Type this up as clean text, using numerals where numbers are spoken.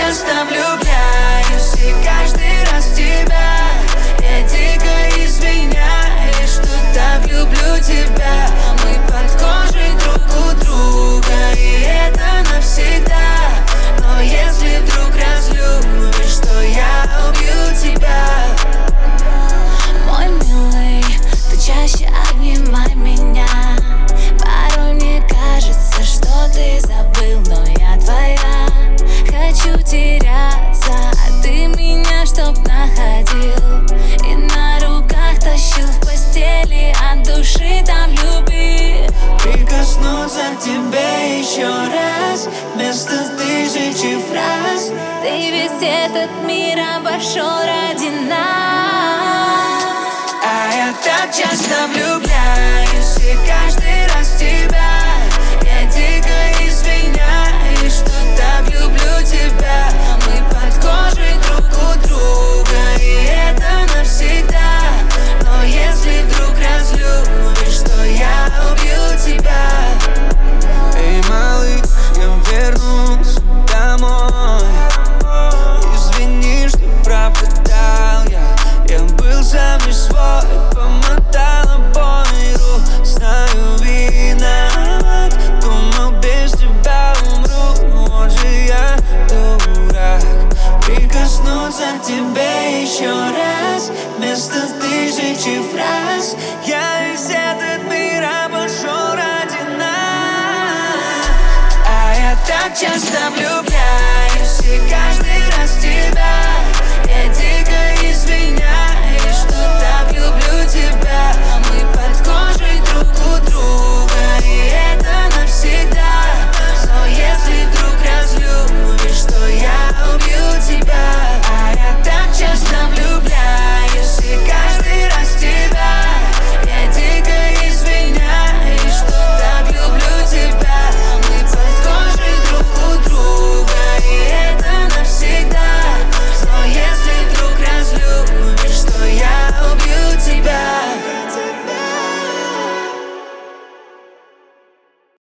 часто влюбляюсь, и каждый раз в тебя я дико извиняюсь, что так люблю тебя. Мы под кожей друг у друга, и это навсегда. Но если вдруг разлюбишь, то я убью тебя. Мой милый, ты чаще обнимай меня. Порой мне кажется, что ты забыл, но я твоя. Хочу теряться, а ты меня чтоб находил и на руках тащил в постели, от души там люби. Прикоснуться к тебе еще раз, вместо тысячи фраз. Ты весь этот мир обошел ради нас. А я так часто влюбляюсь, и каждый раз в тебя я дико извиняюсь, что так люблю тебя. Мы под кожей друг у друга, и это навсегда. Но если вдруг разлюбишь, то я убью тебя. Эй, малыш, я вернулся домой. Извини, что пропадал я был сам не свой. Помотала по миру, знаю, виноват. Думал, без тебя умру, вот же я дурак. Прикоснуться к тебе еще раз, вместо тысячи фраз. Я весь этот мир обошел ради нас. А я так часто влюбляюсь, и каждый